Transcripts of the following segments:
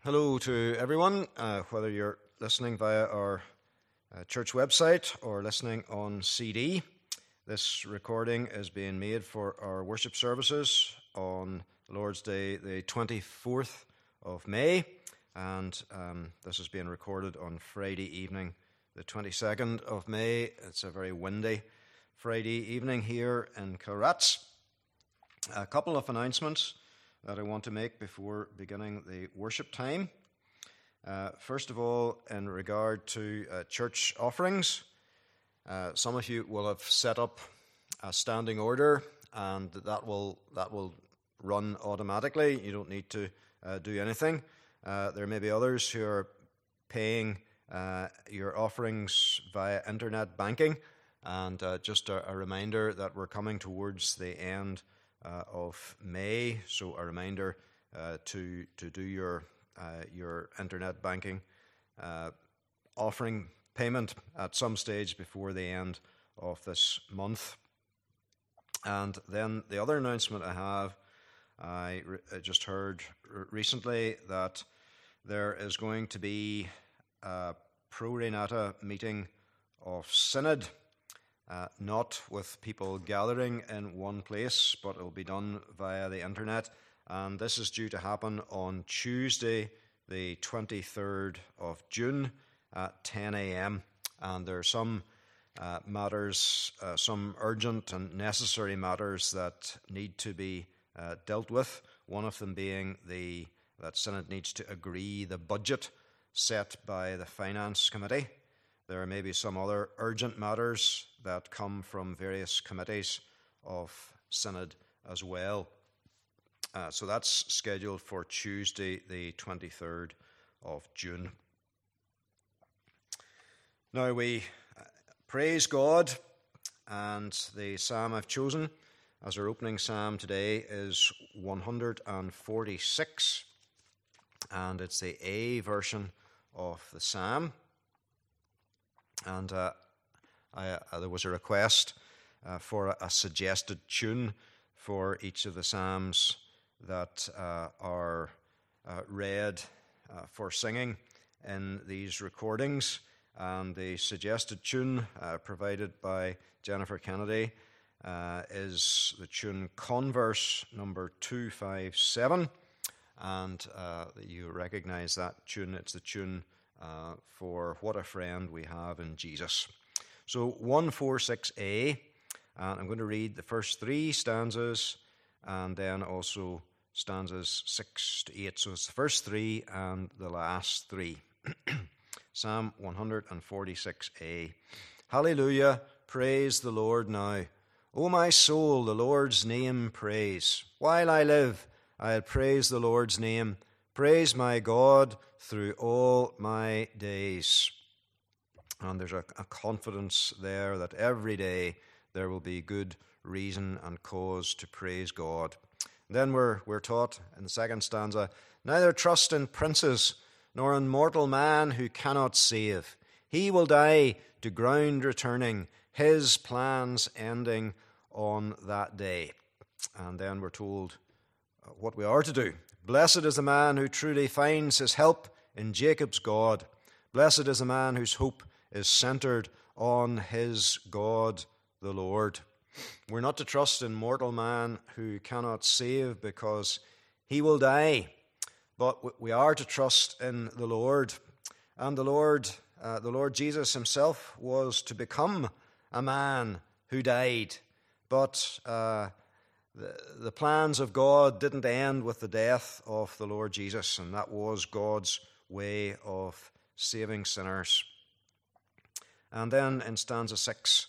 Hello to everyone, whether you're listening via our church website or listening on CD. This recording is being made for our worship services on Lord's Day, the 24th of May, and this is being recorded on Friday evening, the 22nd of May. It's a very windy Friday evening here in Kilrats. A couple of announcements that I want to make before beginning the worship time. First of all, in regard to church offerings, some of you will have set up a standing order, and that will run automatically. You don't need to do anything. There may be others who are paying your offerings via internet banking, and just a reminder that we're coming towards the end of May, so a reminder to do your internet banking offering payment at some stage before the end of this month. And then the other announcement I just heard recently that there is going to be a Pro Renata meeting of Synod. Not with people gathering in one place, but it will be done via the internet. And this is due to happen on Tuesday, the 23rd of June at 10 a.m. And there are some matters, some urgent and necessary matters that need to be dealt with. One of them being that Synod needs to agree the budget set by the Finance Committee. There are maybe some other urgent matters that come from various committees of Synod as well. So that's scheduled for Tuesday, the 23rd of June. Now we praise God, and the psalm I've chosen as our opening psalm today is 146, and it's the A version of the psalm. And there was a request for a suggested tune for each of the psalms that are read for singing in these recordings. And the suggested tune provided by Jennifer Kennedy is the tune Converse number 257. And you recognize that tune. It's the tune for What a Friend We Have in Jesus. So 146a, and I'm going to read the first three stanzas and then also stanzas 6 to 8. So it's the first three and the last three. Psalm 146a. Hallelujah, praise the Lord now. O my soul, the Lord's name praise. While I live, I'll praise the Lord's name. Praise my God through all my days. And there's a confidence there that every day there will be good reason and cause to praise God. And then we're taught in the second stanza, neither trust in princes, nor in mortal man who cannot save. He will die to ground returning, his plans ending on that day. And then we're told what we are to do. Blessed is the man who truly finds his help in Jacob's God. Blessed is the man whose hope is centered on his God, the Lord. We're not to trust in mortal man who cannot save because he will die, but we are to trust in the Lord. And the Lord Jesus himself was to become a man who died, but the plans of God didn't end with the death of the Lord Jesus, and that was God's way of saving sinners. And then in stanza 6,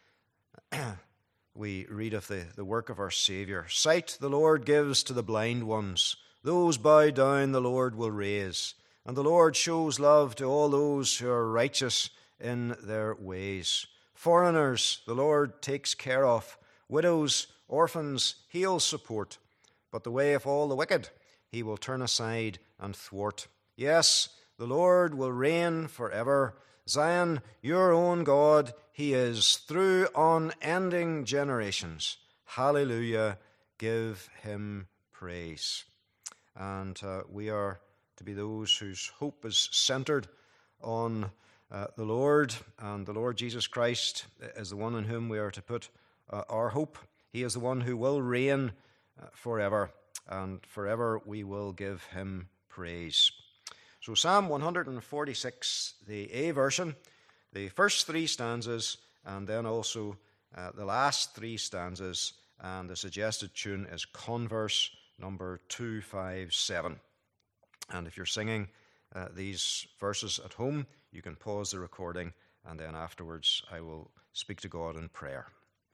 we read of the work of our Saviour. Sight the Lord gives to the blind ones. Those bowed down the Lord will raise. And the Lord shows love to all those who are righteous in their ways. Foreigners the Lord takes care of. Widows, orphans, he'll support. But the way of all the wicked he will turn aside and thwart. Yes, the Lord will reign forever. Zion, your own God, he is through unending generations. Hallelujah, give him praise. And we are to be those whose hope is centered on the Lord, and the Lord Jesus Christ is the one in whom we are to put our hope. He is the one who will reign forever, and forever we will give him praise. So Psalm 146, the A version, the first three stanzas, and then also the last three stanzas, and the suggested tune is converse number 257. And if you're singing these verses at home, you can pause the recording, and then afterwards I will speak to God in prayer.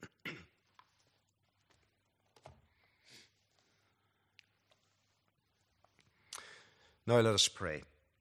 Now let us pray.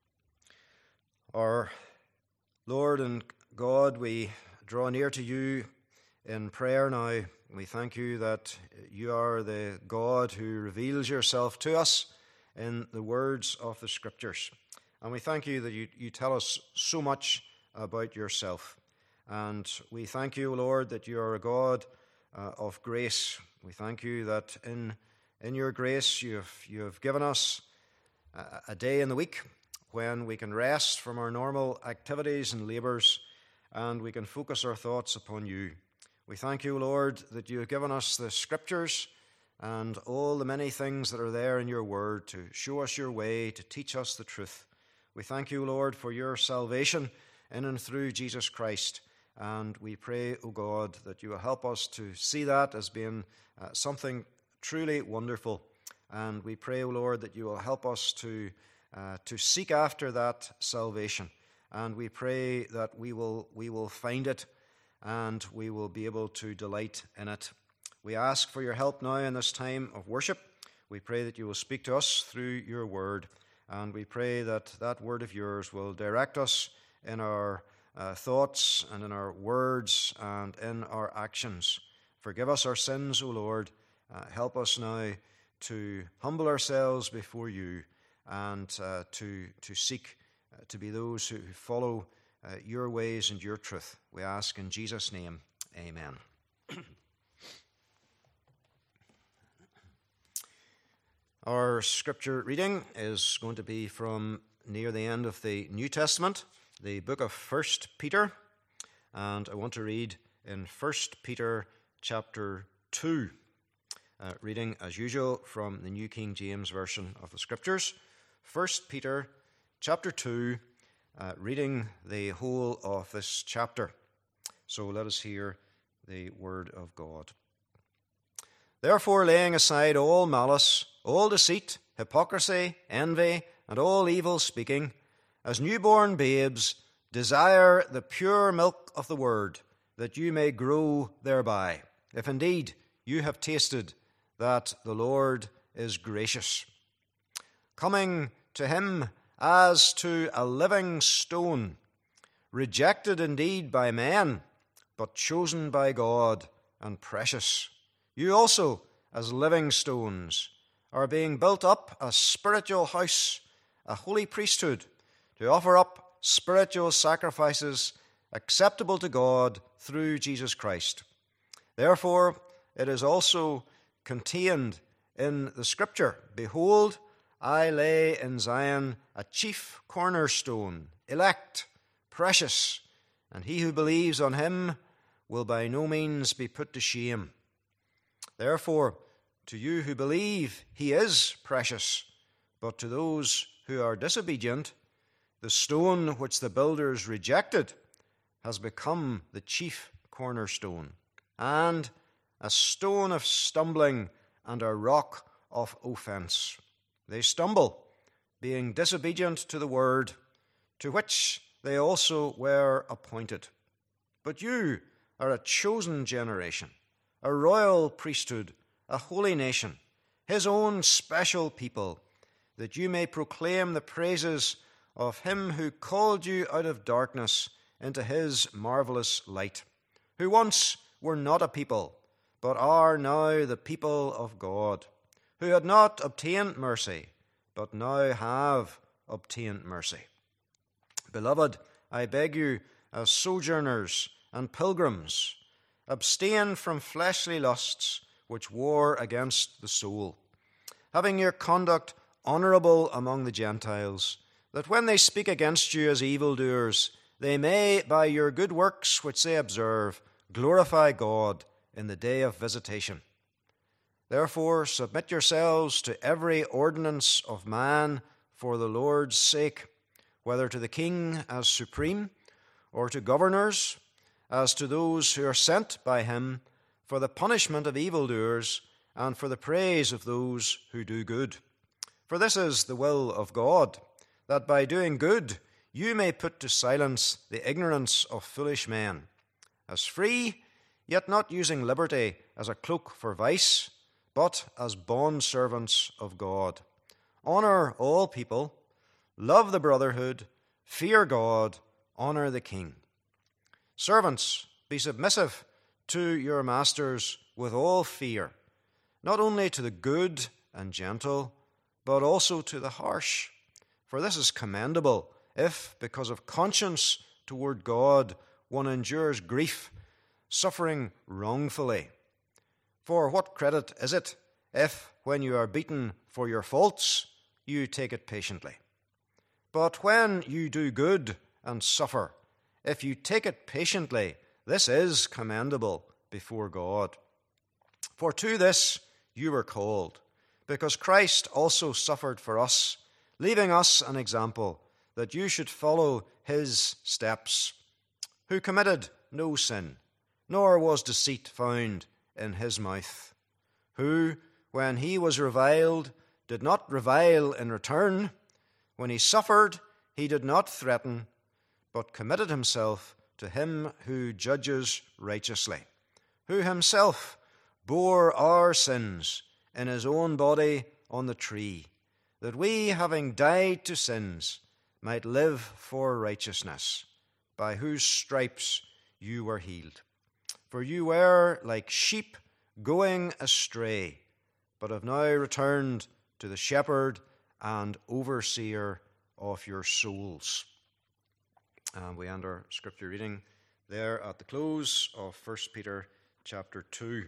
Our Lord and God, we draw near to you in prayer now. We thank you that you are the God who reveals yourself to us in the words of the Scriptures. And we thank you that you tell us so much about yourself. And we thank you, Lord, that you are a God of grace. We thank you that in your grace you have given us a day in the week when we can rest from our normal activities and labours, and we can focus our thoughts upon you. We thank you, Lord, that you have given us the Scriptures and all the many things that are there in your word to show us your way, to teach us the truth. We thank you, Lord, for your salvation in and through Jesus Christ, and we pray, O God, that you will help us to see that as being something truly wonderful. And we pray, O Lord, that you will help us to seek after that salvation. And we pray that we will find it, and we will be able to delight in it. We ask for your help now in this time of worship. We pray that you will speak to us through your word, and we pray that that word of yours will direct us in our thoughts and in our words and in our actions. Forgive us our sins, O Lord. Help us now to humble ourselves before you and to seek to be those who follow your ways and your truth. We ask in Jesus' name, amen. Our scripture reading is going to be from near the end of the New Testament, the book of 1 Peter, and I want to read in 1 Peter chapter 2, reading as usual from the New King James Version of the Scriptures. 1 Peter chapter 2, reading the whole of this chapter. So let us hear the word of God. Therefore, laying aside all malice, all deceit, hypocrisy, envy, and all evil speaking, as newborn babes, desire the pure milk of the word, that you may grow thereby, if indeed you have tasted that the Lord is gracious. Coming to him as to a living stone, rejected indeed by men, but chosen by God and precious. You also, as living stones, are being built up a spiritual house, a holy priesthood, to offer up spiritual sacrifices acceptable to God through Jesus Christ. Therefore, it is also contained in the Scripture, behold, I lay in Zion a chief cornerstone, elect, precious, and he who believes on him will by no means be put to shame. Therefore, to you who believe, he is precious, but to those who are disobedient, the stone which the builders rejected has become the chief cornerstone, and a stone of stumbling and a rock of offense. They stumble, being disobedient to the word, to which they also were appointed. But you are a chosen generation, a royal priesthood, a holy nation, his own special people, that you may proclaim the praises of him who called you out of darkness into his marvelous light, who once were not a people, but are now the people of God, who had not obtained mercy, but now have obtained mercy. Beloved, I beg you, as sojourners and pilgrims, abstain from fleshly lusts which war against the soul, having your conduct honorable among the Gentiles, that when they speak against you as evildoers, they may, by your good works which they observe, glorify God in the day of visitation. Therefore, submit yourselves to every ordinance of man for the Lord's sake, whether to the king as supreme, or to governors, as to those who are sent by him, for the punishment of evildoers, and for the praise of those who do good. For this is the will of God, that by doing good you may put to silence the ignorance of foolish men, as free, yet not using liberty as a cloak for vice, but as bondservants of God. Honor all people, love the brotherhood, fear God, honor the king. Servants, be submissive to your masters with all fear, not only to the good and gentle, but also to the harsh. For this is commendable, if, because of conscience toward God, one endures grief, suffering wrongfully. For what credit is it if, when you are beaten for your faults, you take it patiently? But when you do good and suffer, if you take it patiently, this is commendable before God. For to this you were called, because Christ also suffered for us, leaving us an example, that you should follow his steps, who committed no sin, nor was deceit found in his mouth, who, when he was reviled, did not revile in return. When he suffered, he did not threaten, but committed himself to him who judges righteously, who himself bore our sins in his own body on the tree, that we, having died to sins, might live for righteousness, by whose stripes you were healed. For you were like sheep going astray, but have now returned to the shepherd and overseer of your souls. And we end our scripture reading there at the close of 1 Peter chapter 2.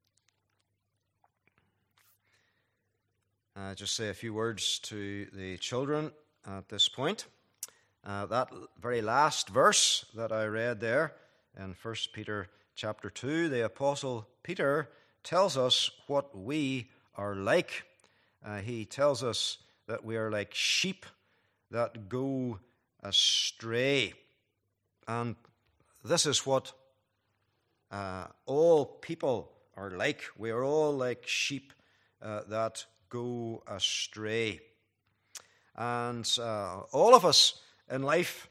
Just say a few words to the children at this point. That very last verse that I read there in 1 Peter chapter 2, the Apostle Peter tells us what we are like. He tells us that we are like sheep that go astray. And this is what all people are like. We are all like sheep that go astray. And all of us in life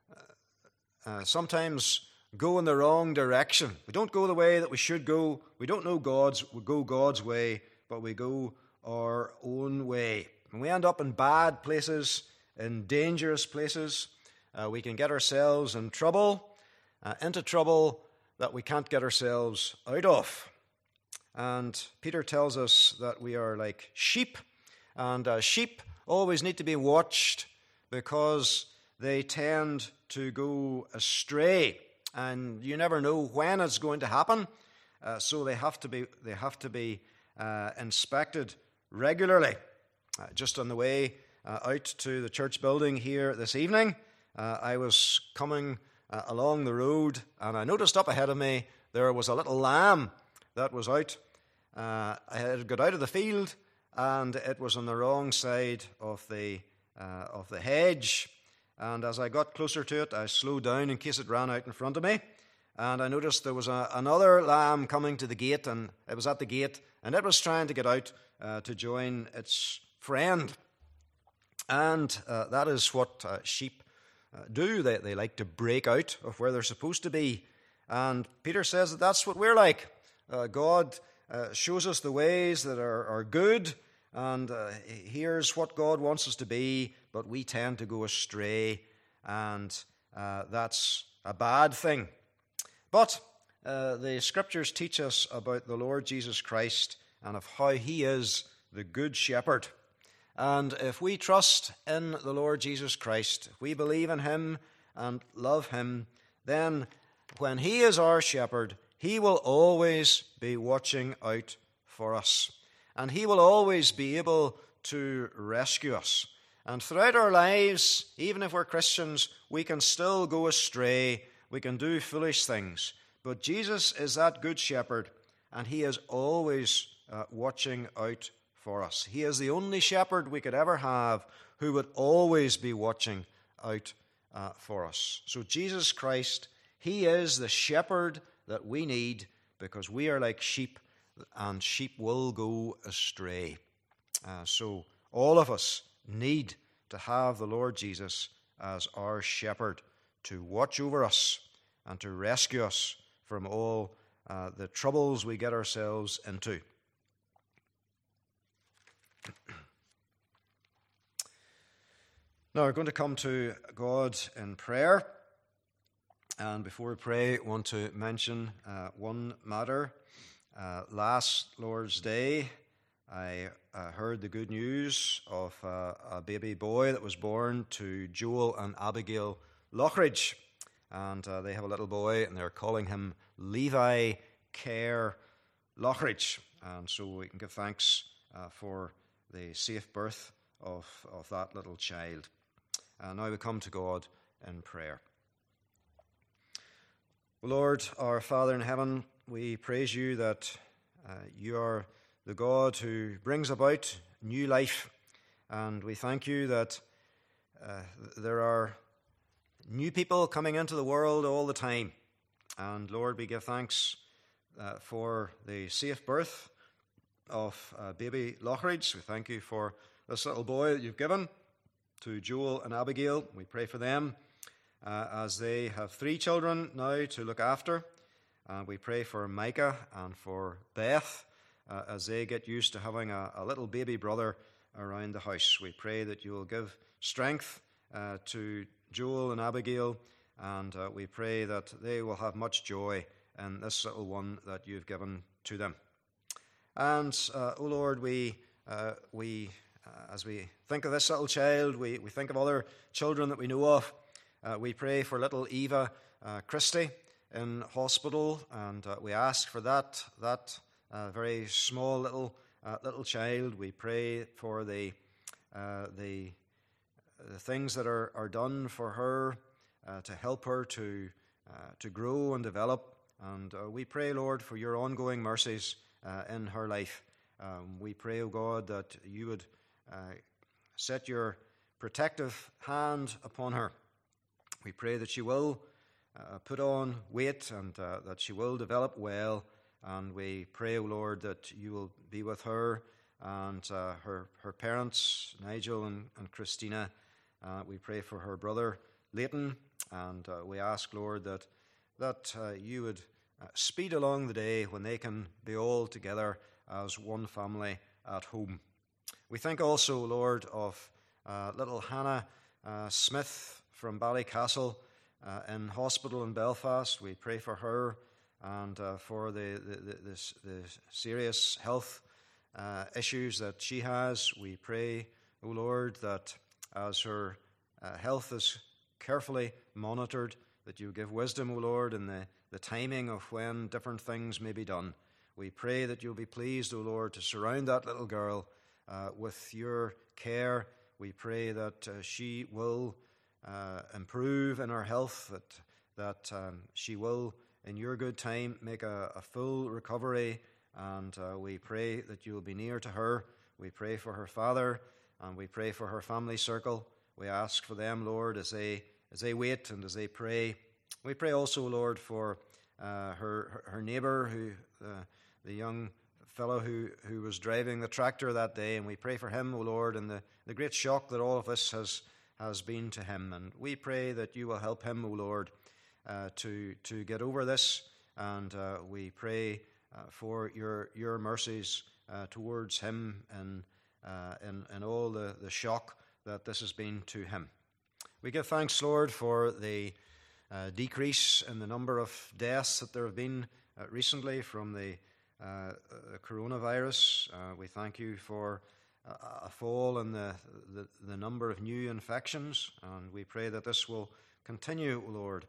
sometimes go in the wrong direction. We don't go the way that we should go. We don't know we go God's way, but we go our own way. And we end up in bad places, in dangerous places. We can get ourselves in trouble, into trouble that we can't get ourselves out of. And Peter tells us that we are like sheep, and sheep always need to be watched because they tend to go astray, and you never know when it's going to happen. So they have to be inspected regularly. Just on the way out to the church building here this evening, I was coming along the road, and I noticed up ahead of me there was a little lamb that was out. I had got out of the field, and it was on the wrong side of the hedge. And as I got closer to it, I slowed down in case it ran out in front of me. And I noticed there was another lamb coming to the gate, and it was at the gate, and it was trying to get out to join its friend. And that is what sheep do. They like to break out of where they're supposed to be. And Peter says that that's what we're like. God shows us the ways that are good, and here's what God wants us to be, but we tend to go astray, and that's a bad thing. But the scriptures teach us about the Lord Jesus Christ and of how he is the good shepherd. And if we trust in the Lord Jesus Christ, if we believe in him and love him, then when he is our shepherd, he will always be watching out for us. And he will always be able to rescue us. And throughout our lives, even if we're Christians, we can still go astray. We can do foolish things. But Jesus is that good shepherd, and he is always watching out for us. He is the only shepherd we could ever have who would always be watching out for us. So Jesus Christ, he is the shepherd that we need, because we are like sheep, and sheep will go astray. So all of us need to have the Lord Jesus as our shepherd to watch over us and to rescue us from all the troubles we get ourselves into. Now we're going to come to God in prayer. And before we pray, I want to mention one matter. Last Lord's Day, I heard the good news of a baby boy that was born to Joel and Abigail Lockridge. And they have a little boy, and they're calling him Levi Kerr Lockridge. And so we can give thanks for the safe birth of that little child. And now we come to God in prayer. Lord, our Father in heaven, we praise you that you are the God who brings about new life. And we thank you that there are new people coming into the world all the time. And Lord, we give thanks for the safe birth of baby Lockridge. We thank you for this little boy that you've given to Joel and Abigail. We pray for them as they have 3 children now to look after. We pray for Micah and for Beth as they get used to having a little baby brother around the house. We pray that you will give strength to Joel and Abigail, and we pray that they will have much joy in this little one that you've given to them. And, O Lord, we as we think of this little child, we think of other children that we know of. We pray for little Eva Christie in hospital, and we ask for that very small little child. We pray for the things that are done for her to help her to grow and develop. And we pray, Lord, for your ongoing mercies in her life. We pray, O God, that you would set your protective hand upon her. We pray that she will put on weight and that she will develop well. And we pray, O Lord, that you will be with her and her parents, Nigel and Christina. We pray for her brother, Leighton. And we ask, Lord, that you would speed along the day when they can be all together as one family at home. We think also, Lord, of little Hannah Smith from Ballycastle in hospital in Belfast. We pray for her and for the serious health issues that she has. We pray, O Lord, that as her health is carefully monitored, that you give wisdom, O Lord, in the timing of when different things may be done. We pray that you'll be pleased, O Lord, to surround that little girl with your care. We pray that she will improve in her health, that she will, in your good time, make a full recovery. And we pray that you will be near to her. We pray for her father, and we pray for her family circle. We ask for them, Lord, as they wait and as they pray. We pray also, Lord, for her neighbour, the young fellow who was driving the tractor that day, and we pray for him, O Lord, and the great shock that all of this has been to him. And we pray that you will help him, O Lord, to get over this, and we pray for your mercies towards him and all the shock that this has been to him. We give thanks, Lord, for the decrease in the number of deaths that there have been recently from the coronavirus. We thank you for a fall in the number of new infections, and we pray that this will continue, Lord.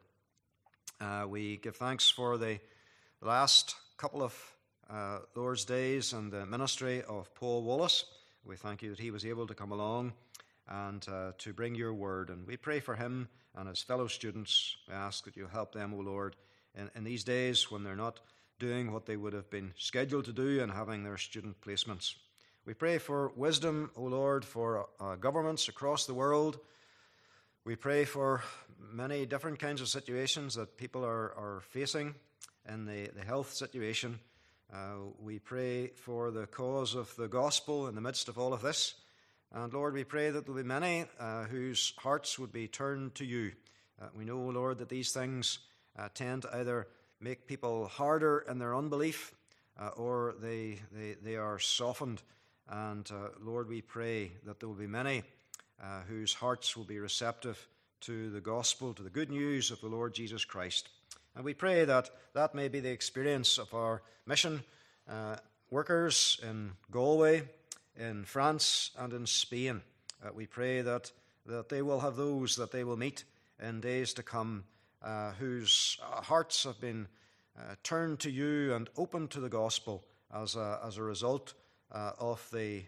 We give thanks for the last couple of Lord's Days and the ministry of Paul Wallace. We thank you that he was able to come along and to bring your word. And we pray for him and his fellow students. We ask that you help them, O Lord, in these days when they're not doing what they would have been scheduled to do and having their student placements. We pray for wisdom, O Lord, for governments across the world. We pray for many different kinds of situations that people are facing in the health situation. We pray for the cause of the gospel in the midst of all of this. And Lord, we pray that there will be many whose hearts would be turned to you. We know, Lord, that these things tend to either make people harder in their unbelief or they are softened. And Lord, we pray that there will be many whose hearts will be receptive to the gospel, to the good news of the Lord Jesus Christ. And we pray that that may be the experience of our mission workers in Galway, in France, and in Spain. We pray that they will have those that they will meet in days to come whose hearts have been turned to you and open to the gospel as a result of the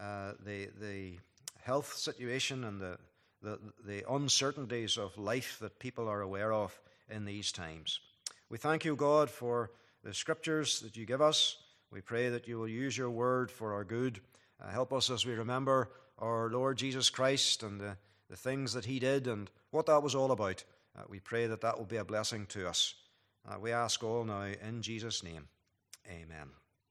health situation and the uncertainties of life that people are aware of in these times. We thank you, God, for the scriptures that you give us. We pray that you will use your word for our good. Help us as we remember our Lord Jesus Christ and the things that he did and what that was all about. We pray that that will be a blessing to us. We ask all now in Jesus' name. Amen.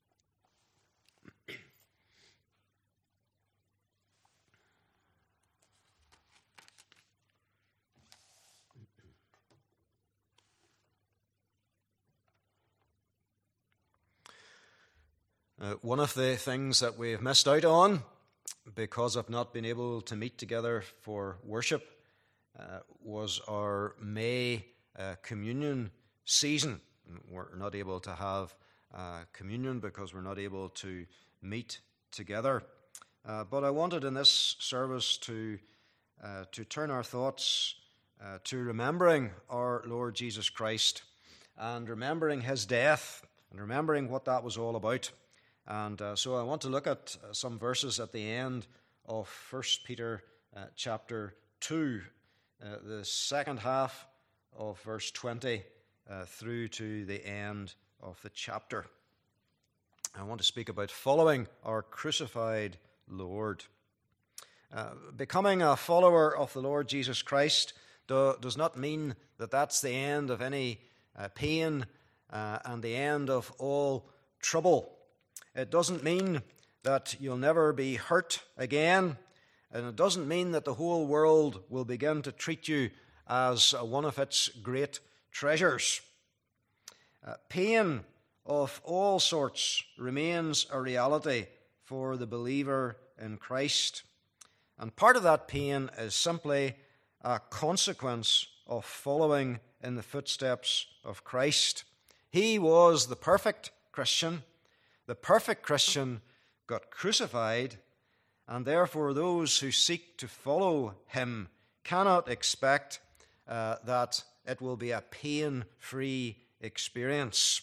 One of the things that we've missed out on because of not being able to meet together for worship was our May communion season. We're not able to have communion because we're not able to meet together. But I wanted in this service to turn our thoughts to remembering our Lord Jesus Christ and remembering his death and remembering what that was all about. And so I want to look at some verses at the end of 1 Peter chapter 2, the second half of verse 20 through to the end of the chapter. I want to speak about following our crucified Lord. Becoming a follower of the Lord Jesus Christ does not mean that that's the end of any pain and the end of all trouble. It doesn't mean that you'll never be hurt again, and it doesn't mean that the whole world will begin to treat you as one of its great treasures. Pain of all sorts remains a reality for the believer in Christ, and part of that pain is simply a consequence of following in the footsteps of Christ. He was the perfect Christian. The perfect Christian got crucified, and therefore those who seek to follow him cannot expect that it will be a pain-free experience.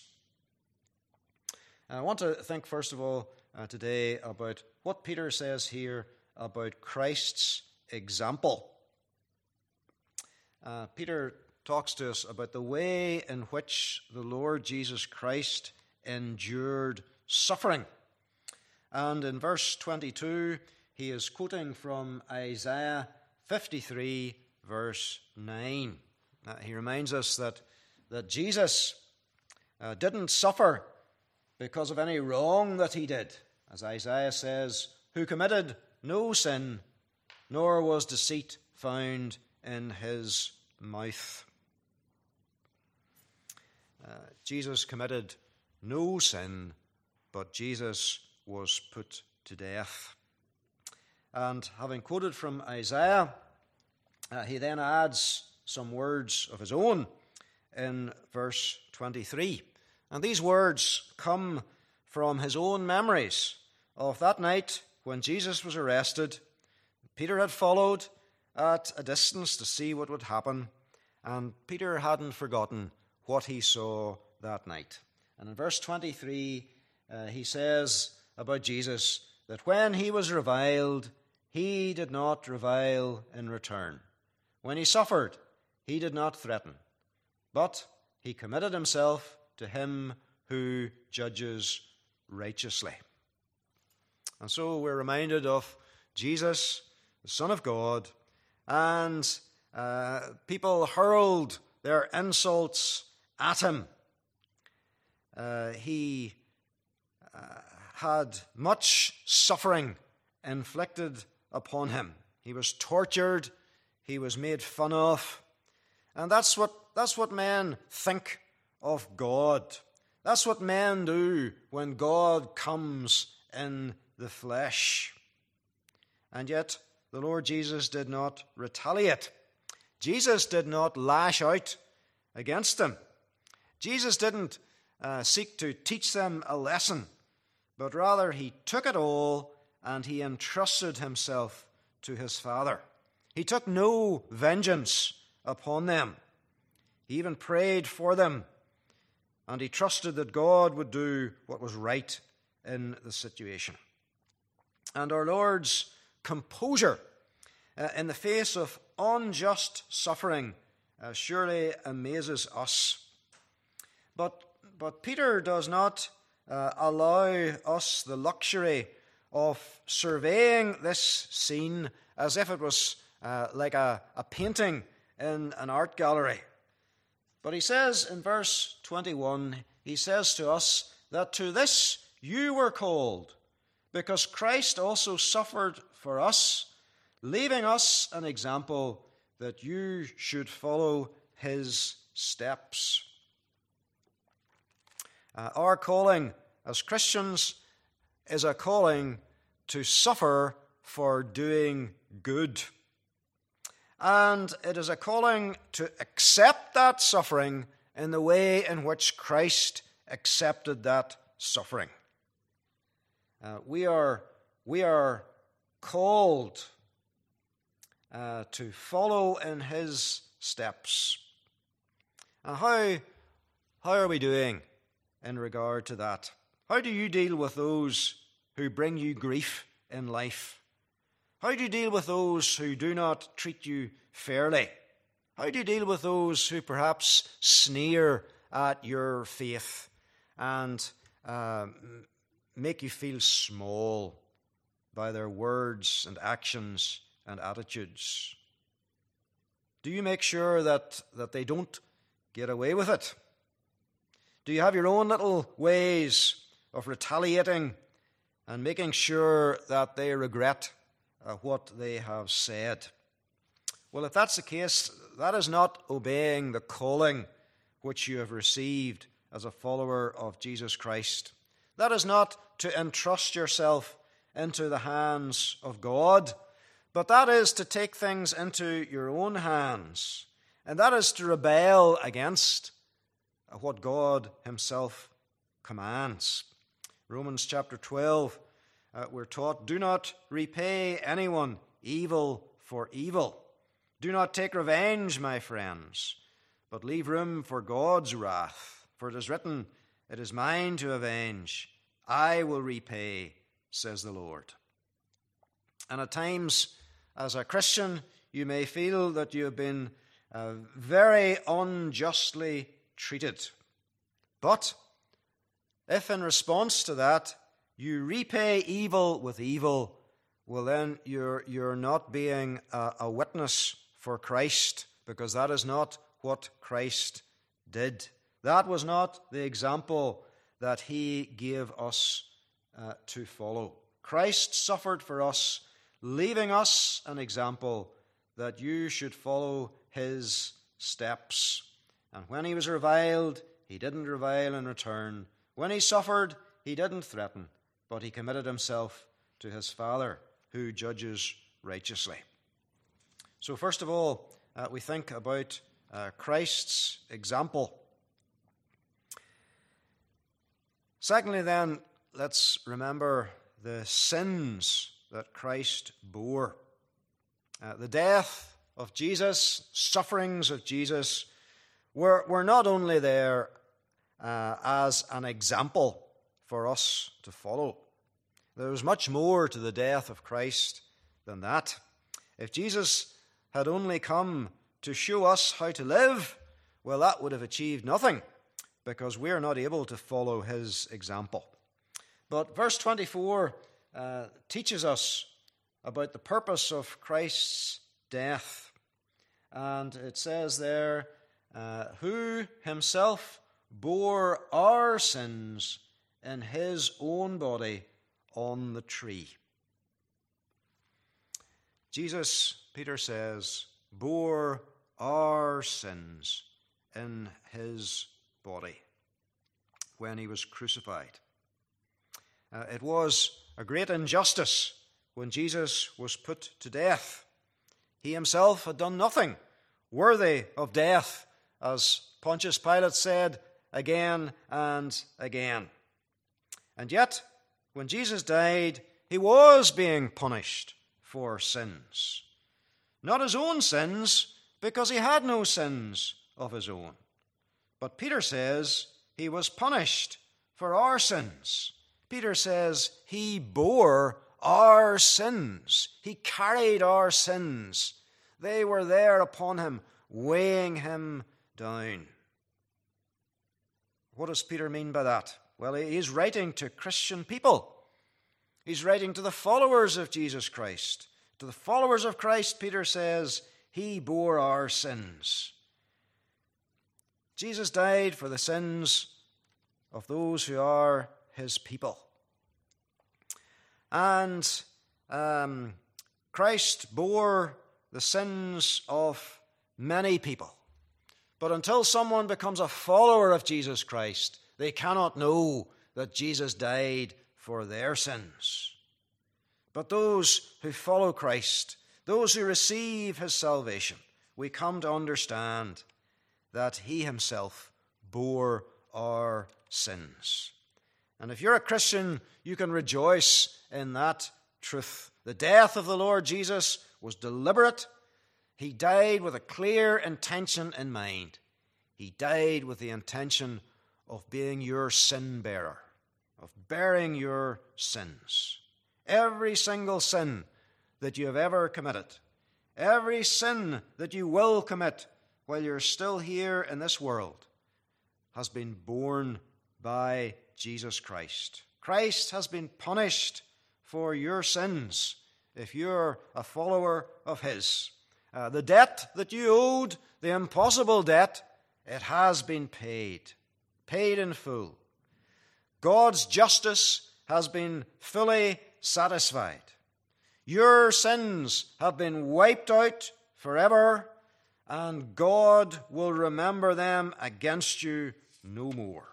I want to think first of all today about what Peter says here about Christ's example. Peter talks to us about the way in which the Lord Jesus Christ endured suffering. And in verse 22, he is quoting from Isaiah 53, verse 9. He reminds us that Jesus didn't suffer because of any wrong that he did. As Isaiah says, who committed no sin, nor was deceit found in his mouth. Jesus committed no sin, but Jesus was put to death. And having quoted from Isaiah, he then adds some words of his own in verse 23. And these words come from his own memories of that night when Jesus was arrested. Peter had followed at a distance to see what would happen, and Peter hadn't forgotten what he saw that night. And in verse 23, he says about Jesus that when he was reviled, he did not revile in return. When he suffered, he did not threaten, but he committed himself to him who judges righteously. And so we're reminded of Jesus, the Son of God, and people hurled their insults at him. He had much suffering inflicted upon him. He was tortured. He was made fun of. And that's what men think of God. That's what men do when God comes in the flesh. And yet, the Lord Jesus did not retaliate. Jesus did not lash out against them. Jesus didn't seek to teach them a lesson, but rather he took it all and he entrusted himself to his Father. He took no vengeance upon them. He even prayed for them, and he trusted that God would do what was right in the situation. And our Lord's composure in the face of unjust suffering surely amazes us. But Peter does not allow us the luxury of surveying this scene as if it was like a painting in an art gallery. But he says in verse 21, he says to us that to this you were called, because Christ also suffered for us, leaving us an example that you should follow his steps. Our calling as Christians is a calling to suffer for doing good. And it is a calling to accept that suffering in the way in which Christ accepted that suffering. We are called to follow in his steps. How are we doing in regard to that? How do you deal with those who bring you grief in life? How do you deal with those who do not treat you fairly? How do you deal with those who perhaps sneer at your faith and make you feel small by their words and actions and attitudes? Do you make sure that they don't get away with it? Do you have your own little ways of retaliating and making sure that they regret what they have said? Well, if that's the case, that is not obeying the calling which you have received as a follower of Jesus Christ. That is not to entrust yourself into the hands of God, but that is to take things into your own hands, and that is to rebel against what God himself commands. Romans chapter 12, we're taught, do not repay anyone evil for evil. Do not take revenge, my friends, but leave room for God's wrath. For it is written, it is mine to avenge. I will repay, says the Lord. And at times, as a Christian, you may feel that you have been very unjustly treated. But if in response to that you repay evil with evil, well then you're not being a witness for Christ, because that is not what Christ did. That was not the example that he gave us to follow. Christ suffered for us, leaving us an example that you should follow his steps. And when he was reviled, he didn't revile in return. When he suffered, he didn't threaten, but he committed himself to his Father, who judges righteously. So first of all, we think about Christ's example. Secondly, then, let's remember the sins that Christ bore. The death of Jesus, sufferings of Jesus, were not only there as an example for us to follow. There was much more to the death of Christ than that. If Jesus had only come to show us how to live, well, that would have achieved nothing, because we are not able to follow his example. But verse 24 teaches us about the purpose of Christ's death. And it says there, who himself bore our sins in his own body on the tree. Jesus, Peter says, bore our sins in his body when he was crucified. It was a great injustice when Jesus was put to death. He himself had done nothing worthy of death, as Pontius Pilate said again and again. And yet, when Jesus died, he was being punished for sins. Not his own sins, because he had no sins of his own. But Peter says he was punished for our sins. Peter says he bore our sins. He carried our sins. They were there upon him, weighing him down. What does Peter mean by that? Well, he's writing to Christian people. He's writing to the followers of Jesus Christ. To the followers of Christ, Peter says, he bore our sins. Jesus died for the sins of those who are his people. And Christ bore the sins of many people. But until someone becomes a follower of Jesus Christ, they cannot know that Jesus died for their sins. But those who follow Christ, those who receive his salvation, we come to understand that he himself bore our sins. And if you're a Christian, you can rejoice in that truth. The death of the Lord Jesus was deliberate. He died with a clear intention in mind. He died with the intention of being your sin bearer, of bearing your sins. Every single sin that you have ever committed, every sin that you will commit while you're still here in this world, has been borne by Jesus Christ. Christ has been punished for your sins if you're a follower of his. The debt that you owed, the impossible debt, it has been paid in full. God's justice has been fully satisfied. Your sins have been wiped out forever, and God will remember them against you no more.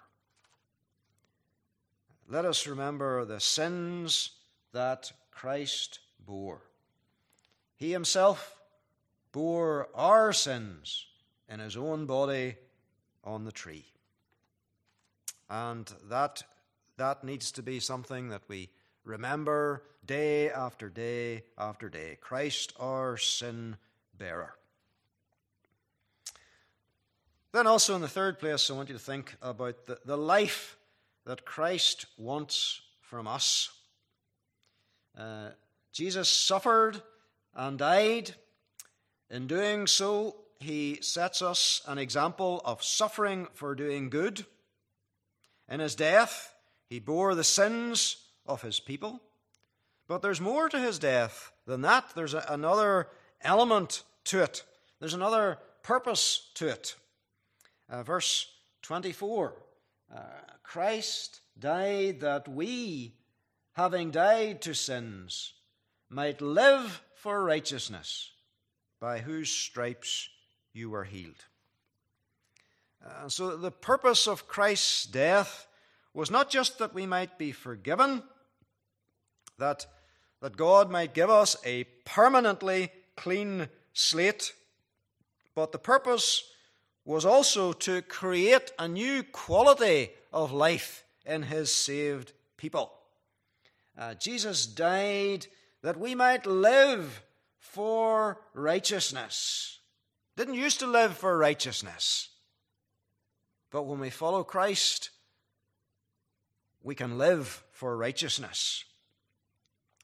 Let us remember the sins that Christ bore. He himself bore our sins in his own body on the tree. And that needs to be something that we remember day after day after day. Christ, our sin bearer. Then also in the third place, I want you to think about the life that Christ wants from us. Jesus suffered and died. In doing so, he sets us an example of suffering for doing good. In his death, he bore the sins of his people. But there's more to his death than that. There's another element to it. There's another purpose to it. Verse 24, Christ died that we, having died to sins, might live for righteousness, by whose stripes you were healed. So the purpose of Christ's death was not just that we might be forgiven, that God might give us a permanently clean slate, but the purpose was also to create a new quality of life in his saved people. Jesus died that we might live for righteousness. Didn't used to live for righteousness. But when we follow Christ, we can live for righteousness.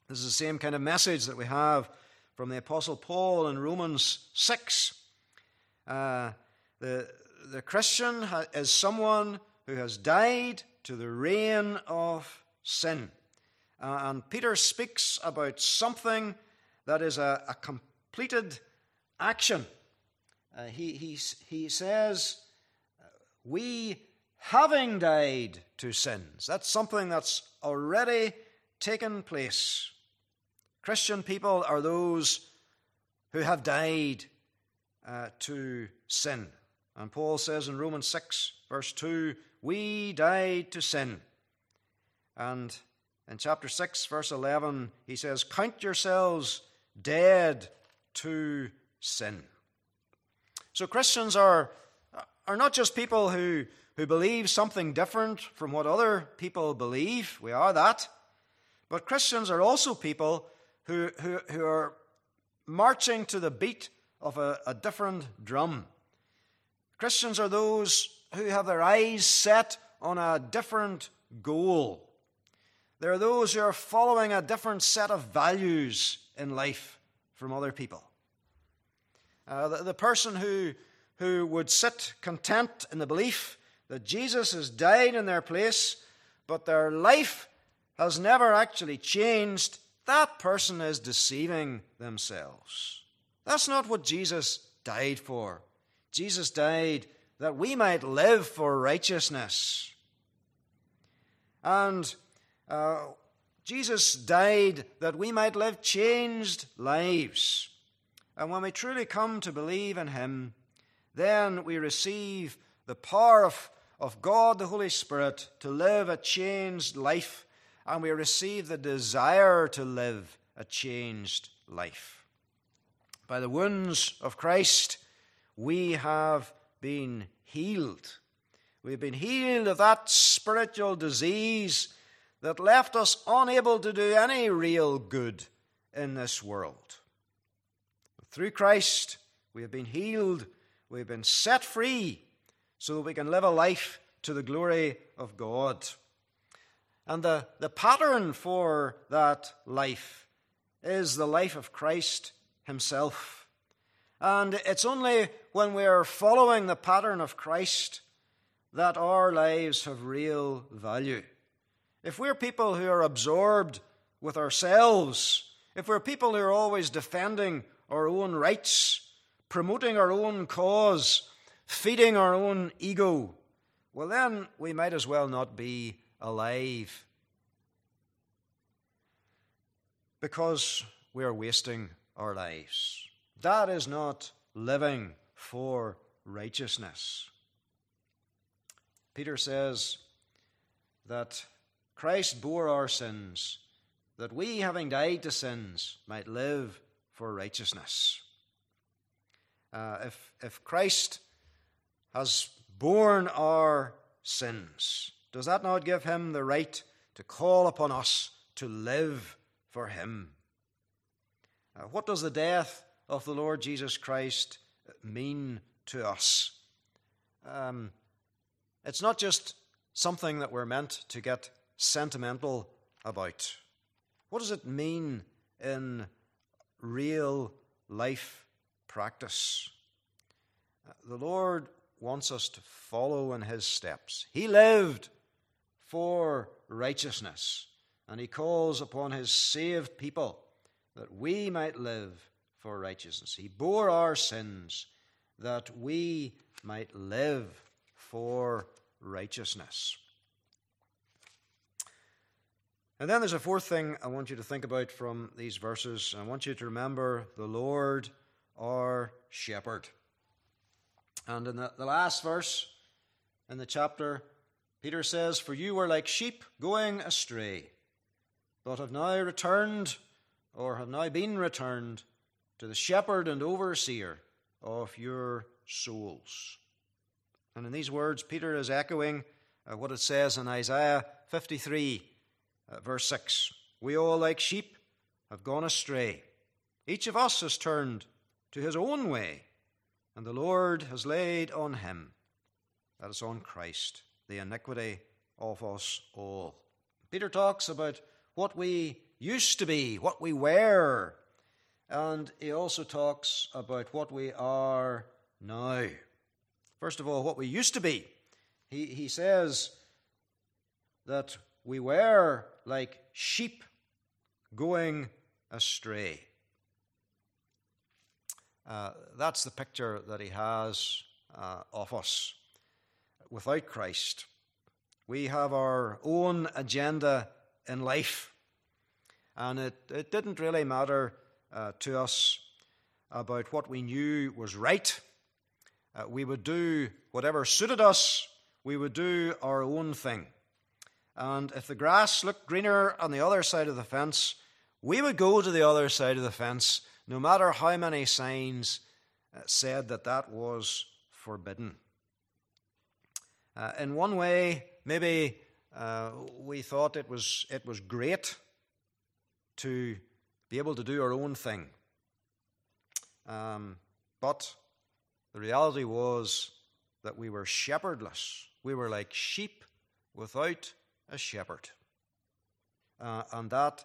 This is the same kind of message that we have from the Apostle Paul in Romans 6. The Christian is someone who has died to the reign of sin. And Peter speaks about something that is a completed action. He says, we having died to sins. That's something that's already taken place. Christian people are those who have died to sin. And Paul says in Romans 6, verse 2, we died to sin. And in chapter 6, verse 11, he says, count yourselves dead to sin. So Christians are not just people who believe something different from what other people believe. We are that. But Christians are also people who are marching to the beat of a different drum. Christians are those who have their eyes set on a different goal. There are those who are following a different set of values in life from other people. The person who would sit content in the belief that Jesus has died in their place, but their life has never actually changed, that person is deceiving themselves. That's not what Jesus died for. Jesus died that we might live for righteousness. And Jesus died that we might live changed lives. And when we truly come to believe in him, then we receive the power of God, the Holy Spirit, to live a changed life. And we receive the desire to live a changed life. By the wounds of Christ, we have been healed. We've been healed of that spiritual disease that left us unable to do any real good in this world. Through Christ, we have been healed, we have been set free, so that we can live a life to the glory of God. And the pattern for that life is the life of Christ himself. And it's only when we are following the pattern of Christ that our lives have real value. If we're people who are absorbed with ourselves, if we're people who are always defending our own rights, promoting our own cause, feeding our own ego, well then we might as well not be alive, because we are wasting our lives. That is not living for righteousness. Peter says that Christ bore our sins, that we, having died to sins, might live for righteousness. If Christ has borne our sins, does that not give him the right to call upon us to live for him? What does the death of the Lord Jesus Christ mean to us? It's not just something that we're meant to get sentimental about. What does it mean in real life practice? The Lord wants us to follow in his steps. He lived for righteousness, and he calls upon his saved people that we might live for righteousness. He bore our sins that we might live for righteousness. And then there's a fourth thing I want you to think about from these verses. I want you to remember the Lord, our shepherd. And in the last verse in the chapter, Peter says, "For you were like sheep going astray, but have now returned, or have now been returned, to the shepherd and overseer of your souls." And in these words, Peter is echoing what it says in Isaiah 53, verse 6. "We all, like sheep, have gone astray. Each of us has turned to his own way, and the Lord has laid on him," that is on Christ, "the iniquity of us all." Peter talks about what we used to be, what we were. And he also talks about what we are now. First of all, what we used to be. He says that we were like sheep going astray. That's the picture that he has of us. Without Christ, we have our own agenda in life. And it didn't really matter to us about what we knew was right. We would do whatever suited us. We would do our own thing. And if the grass looked greener on the other side of the fence, we would go to the other side of the fence, no matter how many signs said that that was forbidden. In one way, maybe we thought it was great to be able to do our own thing. But the reality was that we were shepherdless. We were like sheep without a shepherd. And that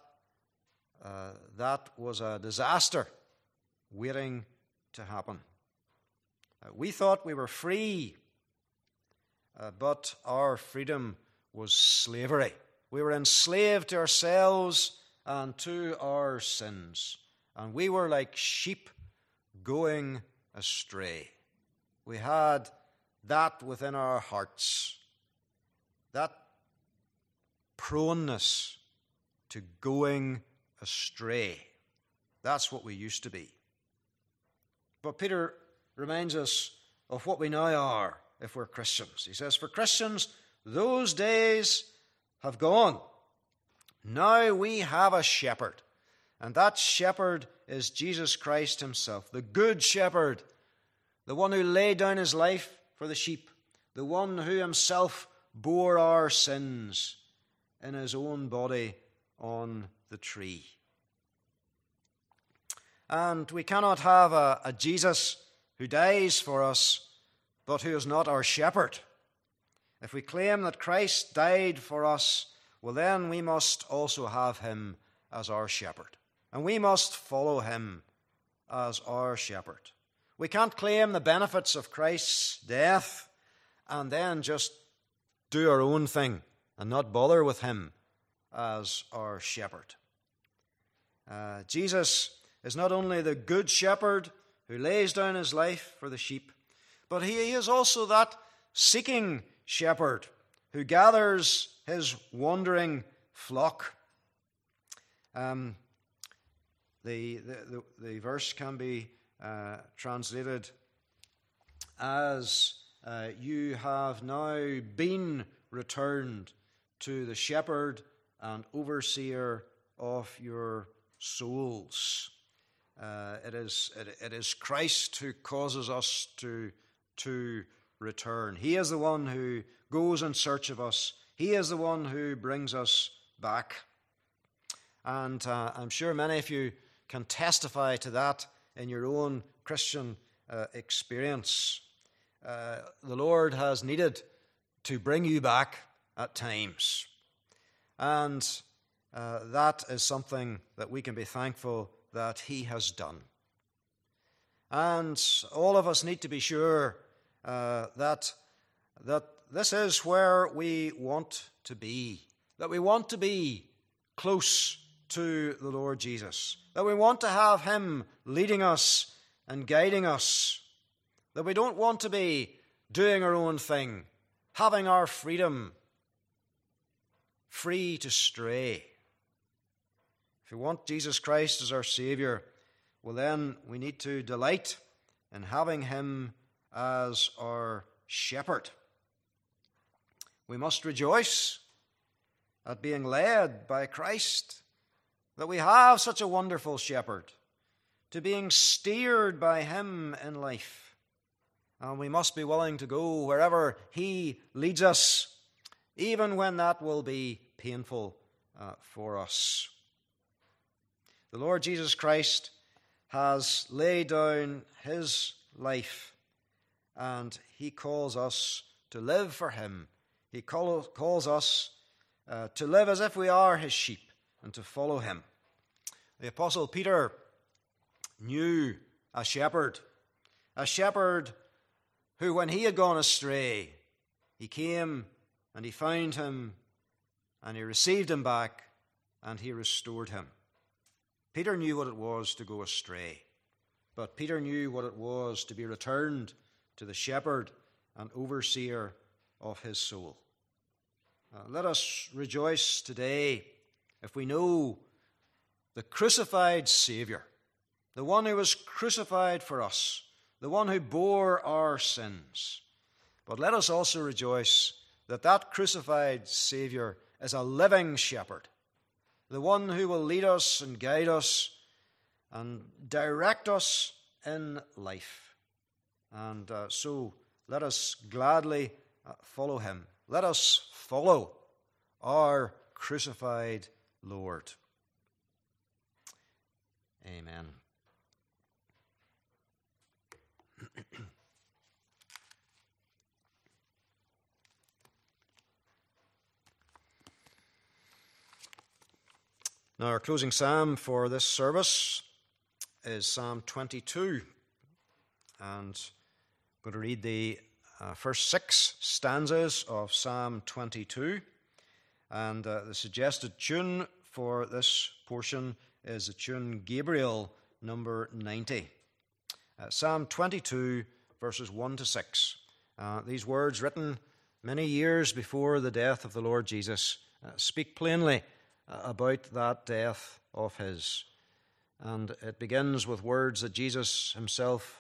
was a disaster waiting to happen. We thought we were free, but our freedom was slavery. We were enslaved to ourselves and to our sins. And we were like sheep going astray. We had that within our hearts, that proneness to going astray. That's what we used to be. But Peter reminds us of what we now are if we're Christians. He says, for Christians, those days have gone. Now we have a shepherd, and that shepherd is Jesus Christ himself, the good shepherd, the one who laid down his life for the sheep, the one who himself bore our sins in his own body on the tree. And we cannot have a Jesus who dies for us, but who is not our shepherd. If we claim that Christ died for us, well, then we must also have him as our shepherd. And we must follow him as our shepherd. We can't claim the benefits of Christ's death and then just do our own thing and not bother with him as our shepherd. Jesus is not only the good shepherd who lays down his life for the sheep, but he is also that seeking shepherd who gathers his wandering flock. The verse can be translated as you have now been returned to the shepherd and overseer of your souls. It is Christ who causes us to return. He is the one who goes in search of us. He is the one who brings us back. And I'm sure many of you can testify to that in your own Christian experience. The Lord has needed to bring you back at times. And that is something that we can be thankful that he has done. And all of us need to be sure that this is where we want to be, that we want to be close to the Lord Jesus, that we want to have him leading us and guiding us, that we don't want to be doing our own thing, having our freedom, free to stray. If we want Jesus Christ as our Savior, well then we need to delight in having him as our shepherd. We must rejoice at being led by Christ, that we have such a wonderful shepherd, to being steered by him in life. And we must be willing to go wherever he leads us, even when that will be painful for us. The Lord Jesus Christ has laid down his life, and he calls us to live for him. He calls us to live as if we are his sheep, and to follow him. The Apostle Peter knew a shepherd who, when he had gone astray, he came and he found him and he received him back and he restored him. Peter knew what it was to go astray, but Peter knew what it was to be returned to the shepherd and overseer of his soul. Let us rejoice today if we know the crucified Savior, the one who was crucified for us, the one who bore our sins. But let us also rejoice that that crucified Savior is a living shepherd, the one who will lead us and guide us and direct us in life. And so let us gladly follow him. Let us follow our crucified Lord. Amen. Now, our closing psalm for this service is Psalm 22. And I'm going to read the first 6 stanzas of Psalm 22. And the suggested tune for this portion is the tune Gabriel, number 90. Psalm 22, verses 1 to 6. These words, written many years before the death of the Lord Jesus, speak plainly about that death of his. And it begins with words that Jesus himself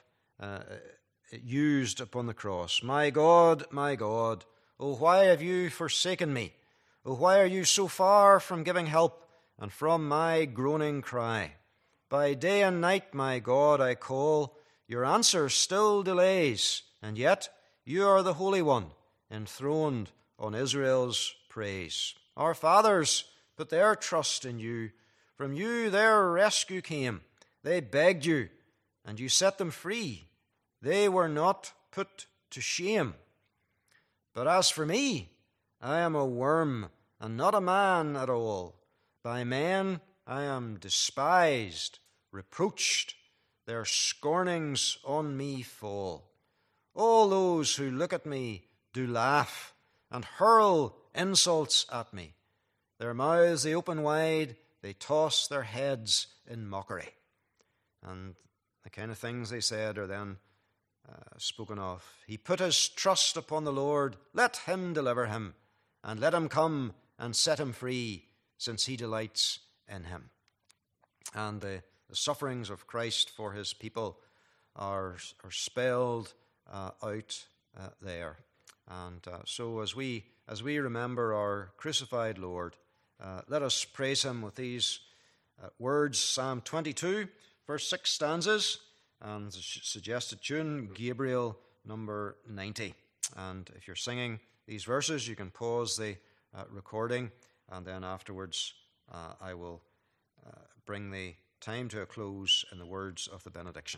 used upon the cross. My God, oh, why have you forsaken me? Oh, why are you so far from giving help and from my groaning cry? By day and night, my God, I call. Your answer still delays, and yet you are the Holy One, enthroned on Israel's praise. Our fathers put their trust in you. From you their rescue came. They begged you, and you set them free. They were not put to shame. But as for me, I am a worm and not a man at all. By men I am despised, reproached. Their scornings on me fall. All those who look at me do laugh and hurl insults at me. Their mouths they open wide, they toss their heads in mockery. And the kind of things they said are then spoken of. He put his trust upon the Lord. Let him deliver him, and let him come and set him free, since he delights in him. And the sufferings of Christ for his people are spelled out there. And so as we remember our crucified Lord, let us praise him with these words, Psalm 22, verse 6 stanzas, and the suggested tune, Gabriel, number 90. And if you're singing these verses, you can pause the recording, and then afterwards I will bring the time to a close in the words of the benediction.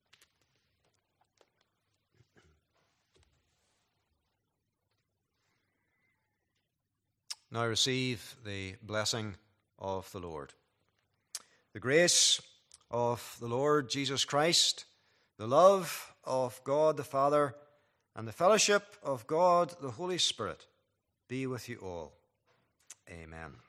Now receive the blessing of the Lord. The grace of the Lord Jesus Christ, the love of God the Father, and the fellowship of God the Holy Spirit be with you all. Amen.